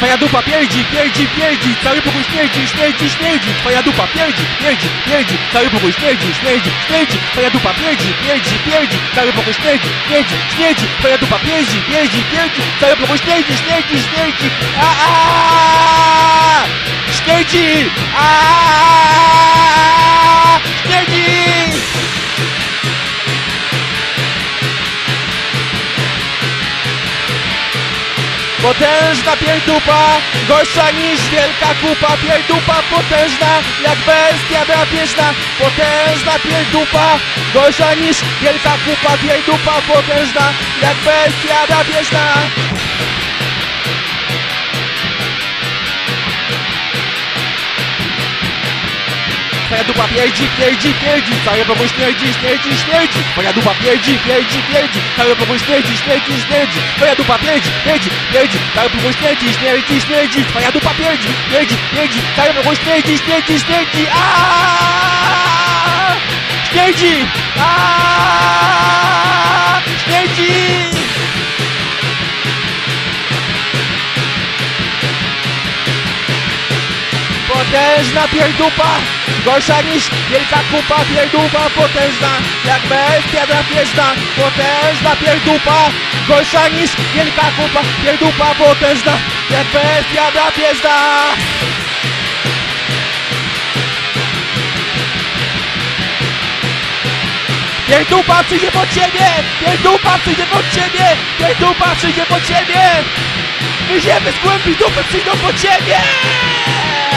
twoja dupa pierdzi, pierdzi, pierdzi, cały pokój śmierdzi, śmierdzi, śmierdzi, twoja dupa pierdzi, pierdzi, pierdzi, cały pokój śmierdzi, śmierdzi, śmierdzi, twoja dupa pierdzi, pierdzi, pierdzi, cały pokój śmierdzi, śmierdzi, śmierdzi, twoja dupa pierdzi, pierdzi, pierdzi, cały pokój śmierdzi, śmierdzi, śmierdzi, śmierdzi, śmierdzi. Potężna pierdupa, gorsza niż wielka kupa. Pierdupa potężna, jak bestia drapieżna. Potężna pierdupa, gorsza niż wielka kupa. Pierdupa potężna, jak bestia drapieżna. Twoja dupa pierdzi, pierdzi, pierdzi, cały pokój śmierdzi, śmierdzi, śmierdzi. Twoja dupa pierdzi, pierdzi, pierdzi, cały pokój śmierdzi, śmierdzi, śmierdzi. Twoja dupa pierdzi, pierdzi, pierdzi, cały pokój śmierdzi, śmierdzi, śmierdzi. Twoja dupa pierdzi, pierdzi, pierdzi, cały pokój śmierdzi, śmierdzi, śmierdzi. Śmierdzi! Śmierdzi! Potężna pierdupa, gorsza niż wielka kupa. Pierdupa potężna, jak bestia drapieżna. Potężna pierdupa, gorsza niż wielka kupa. Pierdupa potężna, jak bestia drapieżna. Pierdupa przyjdzie po ciebie, pierdupa przyjdzie po ciebie, pierdupa przyjdzie po ciebie. Wyziemy z głębi dupy przyjdą po ciebie.